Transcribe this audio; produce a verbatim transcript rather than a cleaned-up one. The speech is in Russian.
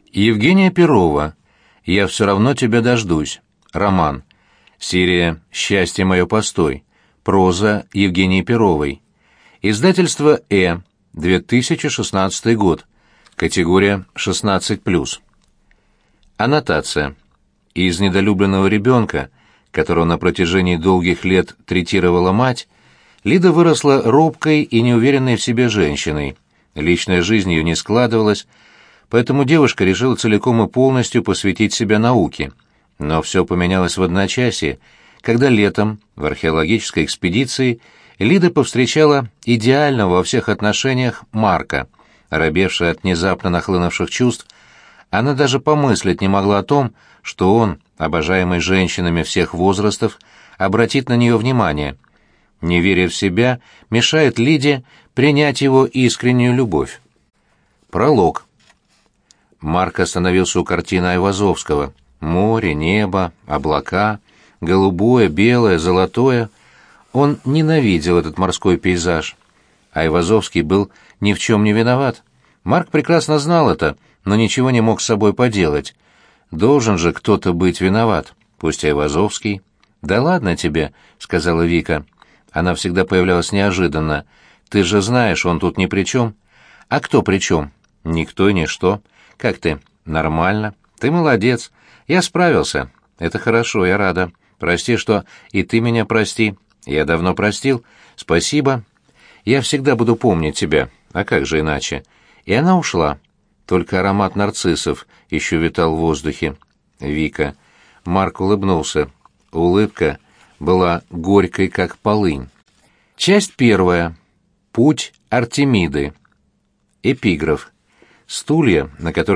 Евгения Перова. «Я все равно тебя дождусь». Роман. Серия «Счастье мое, постой». Проза Евгении Перовой. Издательство «Э». две тысячи шестнадцатый год. Категория шестнадцать плюс. Аннотация. Из недолюбленного ребенка, которого на протяжении долгих лет третировала мать, Лида выросла робкой и неуверенной в себе женщиной. Личная жизнь ее не складывалась, поэтому девушка решила целиком и полностью посвятить себя науке. Но все поменялось в одночасье, когда летом в археологической экспедиции Лида повстречала идеального во всех отношениях Марка. Робевшая от внезапно нахлынувших чувств, она даже помыслить не могла о том, что он, обожаемый женщинами всех возрастов, обратит на нее внимание. Неверие в себя мешает Лиде принять его искреннюю любовь. Пролог. Марк остановился у картины Айвазовского. Море, небо, облака, голубое, белое, золотое. Он ненавидел этот морской пейзаж. Айвазовский был ни в чем не виноват. Марк прекрасно знал это, но ничего не мог с собой поделать. Должен же кто-то быть виноват, пусть Айвазовский. «Да ладно тебе», — сказала Вика. Она всегда появлялась неожиданно. «Ты же знаешь, он тут ни при чем». «А кто при чем?» «Никто и ничто. Как ты?» «Нормально. Ты молодец. Я справился. Это хорошо, я рада. Прости, что и ты меня прости. Я давно простил. Спасибо. Я всегда буду помнить тебя. А как же иначе?» И она ушла. Только аромат нарциссов еще витал в воздухе. Вика. Марк улыбнулся. Улыбка была горькой, как полынь. Часть первая. Путь Артемиды. Эпиграф. Стулья, на которых